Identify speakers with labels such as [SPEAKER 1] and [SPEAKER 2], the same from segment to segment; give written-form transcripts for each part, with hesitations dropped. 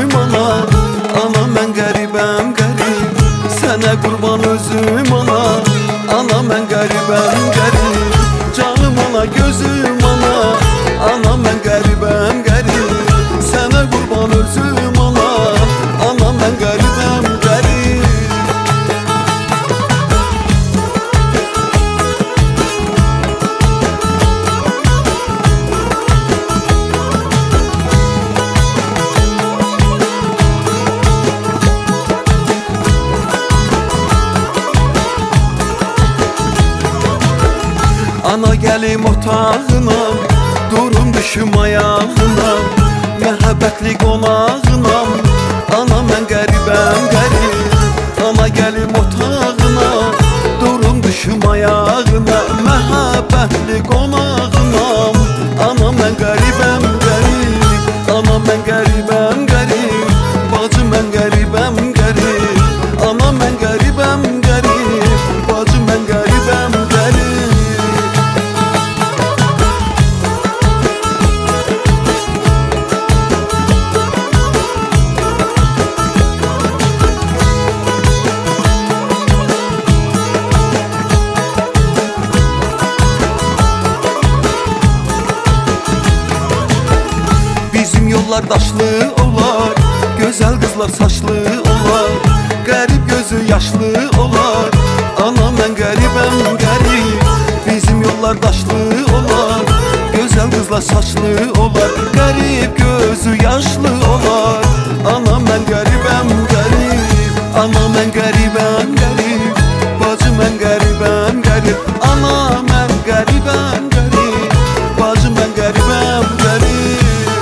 [SPEAKER 1] özüm ana. Ana mən qəribəm qərib, sənə qurban özüm ana. Ana mən qəribəm qərib, canım ana gözüm ana. Ana mən qəribəm qərib, sənə qurban özüm ana. Ana mən qəribəm qərib. Ana gəlim otağına, durum düşüm ayağına. Məhəbbətli qonağınam, ana mən qəribəm qərib. Ana gəlim otağına, durum düşüm ayağına. Məhəbbətli qonağınam, ana mən qəribəm qərib. Ana mən qəribəm qərib, bacı mən qəribəm qərib. Ana mən qəribəm qərib, bacı mən qəribəm qərib. Bizim yollar daşlı olar, gözəl qızlar saçlı olar. Qərib gözü yaşlı olar, ana mən qəribəm qərib. Bizim yollar daşlı olar, gözəl qızlar saçlı olar. Qərib gözü yaşlı olar, ana mən qəribəm qərib. Ana mən qəribəm qərib, bacı mən qəribəm qərib. Ana mən qəribəm qərib, bacı mən qəribəm qərib.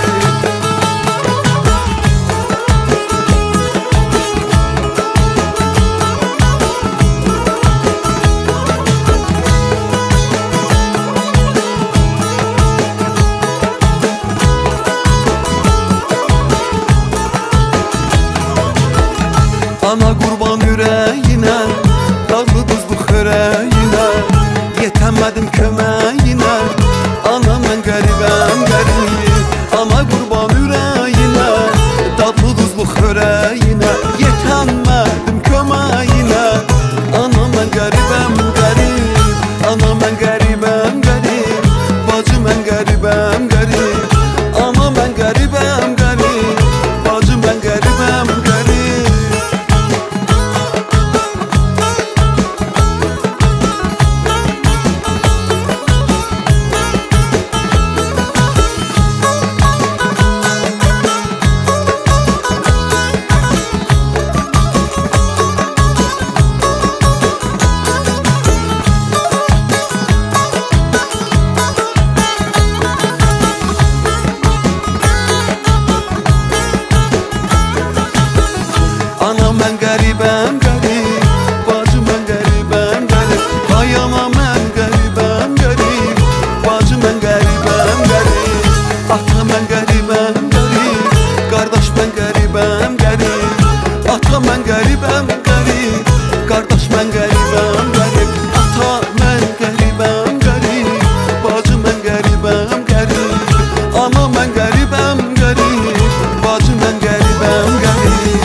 [SPEAKER 1] Ana qurban ürəyinə, dadlı duzlu xörəyinə. Yetəmədim köməyinə, ana mən qəribəm qərib. Ana qurban ürəyinə, dadlı duzlu xörəyinə. Yetəmədim köməyinə, ana mən qəribəm qərib. Ana mən qəribəm qərib, bacı mən qəribəm qərib. Ana mən qəribəm qərib, bacı mən qəribəm qərib. Ana mən qəribəm qərib, bacı mən qəribəm qərib. Ay ana mən qəribəm qərib, bacı mən qəribəm qərib. Ata mən qəribəm qərib, qardaş mən qəribəm qərib. Ata mən qəribəm qərib, qardaş mən qəribəm qərib. Ata mən qəribəm qərib, bacı mən qəribəm qərib. Ana mən qəribəm qərib, bacı mən qəribəm qərib.